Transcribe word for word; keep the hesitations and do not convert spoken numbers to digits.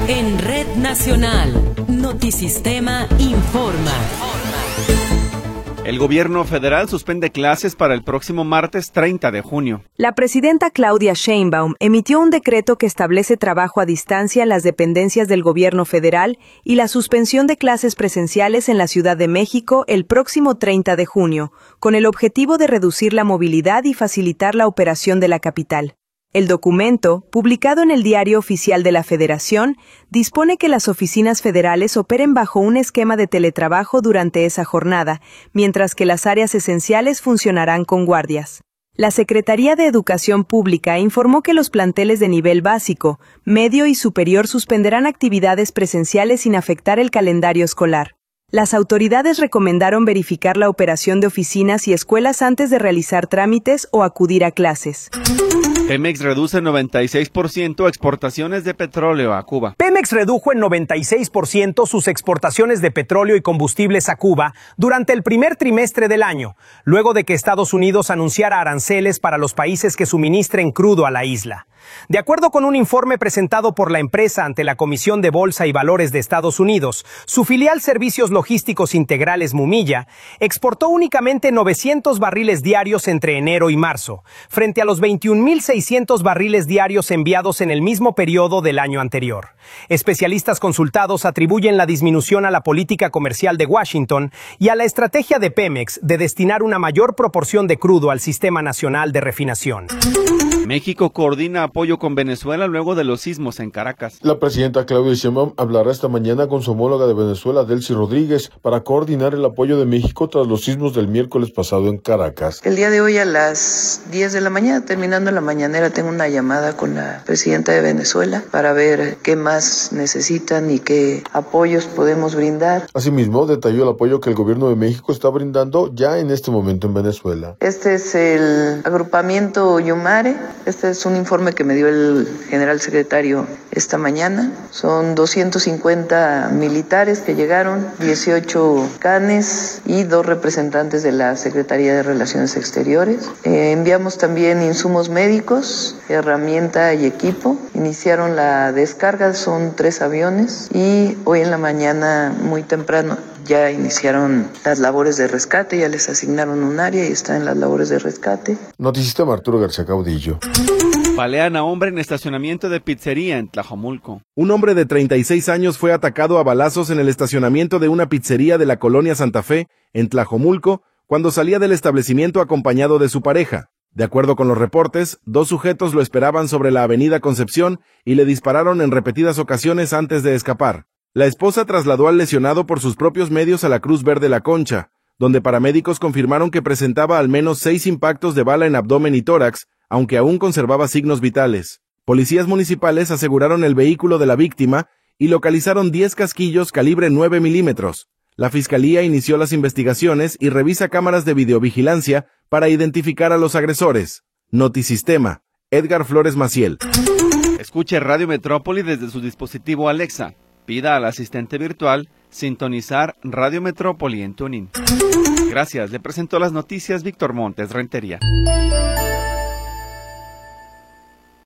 En Red Nacional, Notisistema informa. El gobierno federal suspende clases para el próximo martes treinta de junio. La presidenta Claudia Sheinbaum emitió un decreto que establece trabajo a distancia en las dependencias del gobierno federal y la suspensión de clases presenciales en la Ciudad de México el próximo treinta de junio, con el objetivo de reducir la movilidad y facilitar la operación de la capital. El documento, publicado en el Diario Oficial de la Federación, dispone que las oficinas federales operen bajo un esquema de teletrabajo durante esa jornada, mientras que las áreas esenciales funcionarán con guardias. La Secretaría de Educación Pública informó que los planteles de nivel básico, medio y superior suspenderán actividades presenciales sin afectar el calendario escolar. Las autoridades recomendaron verificar la operación de oficinas y escuelas antes de realizar trámites o acudir a clases. Pemex reduce noventa y seis por ciento exportaciones de petróleo a Cuba. Pemex redujo en noventa y seis por ciento sus exportaciones de petróleo y combustibles a Cuba durante el primer trimestre del año, luego de que Estados Unidos anunciara aranceles para los países que suministren crudo a la isla. De acuerdo con un informe presentado por la empresa ante la Comisión de Bolsa y Valores de Estados Unidos, su filial Servicios Logísticos Integrales Mumilla exportó únicamente novecientos barriles diarios entre enero y marzo, frente a los veintiún mil seiscientos barriles diarios enviados en el mismo periodo del año anterior. Especialistas consultados atribuyen la disminución a la política comercial de Washington y a la estrategia de Pemex de destinar una mayor proporción de crudo al Sistema Nacional de Refinación. México coordina apoyo con Venezuela luego de los sismos en Caracas. La presidenta Claudia Sheinbaum hablará esta mañana con su homóloga de Venezuela, Delcy Rodríguez, para coordinar el apoyo de México tras los sismos del miércoles pasado en Caracas. El día de hoy a las diez de la mañana, terminando la mañanera, tengo una llamada con la presidenta de Venezuela para ver qué más necesitan y qué apoyos podemos brindar. Asimismo, detalló el apoyo que el gobierno de México está brindando ya en este momento en Venezuela. Este es el agrupamiento Yumare. Este es un informe que me dio el general secretario esta mañana. Son doscientos cincuenta militares que llegaron, dieciocho canes y dos representantes de la Secretaría de Relaciones Exteriores. Eh, enviamos también insumos médicos, herramienta y equipo. Iniciaron la descarga, son tres aviones y hoy en la mañana muy temprano ya iniciaron las labores de rescate, ya les asignaron un área y están en las labores de rescate. Notisistema Arturo García Caudillo. Balean a hombre en estacionamiento de pizzería en Tlajomulco. Un hombre de treinta y seis años fue atacado a balazos en el estacionamiento de una pizzería de la colonia Santa Fe, en Tlajomulco, cuando salía del establecimiento acompañado de su pareja. De acuerdo con los reportes, dos sujetos lo esperaban sobre la avenida Concepción y le dispararon en repetidas ocasiones antes de escapar. La esposa trasladó al lesionado por sus propios medios a la Cruz Verde La Concha, donde paramédicos confirmaron que presentaba al menos seis impactos de bala en abdomen y tórax, aunque aún conservaba signos vitales. Policías municipales aseguraron el vehículo de la víctima y localizaron diez casquillos calibre nueve milímetros. La fiscalía inició las investigaciones y revisa cámaras de videovigilancia para identificar a los agresores. Notisistema, Edgar Flores Maciel. Escuche Radio Metrópoli desde su dispositivo Alexa. Pida al asistente virtual sintonizar Radio Metrópoli en Tuning. Gracias, le presento las noticias Víctor Montes Rentería.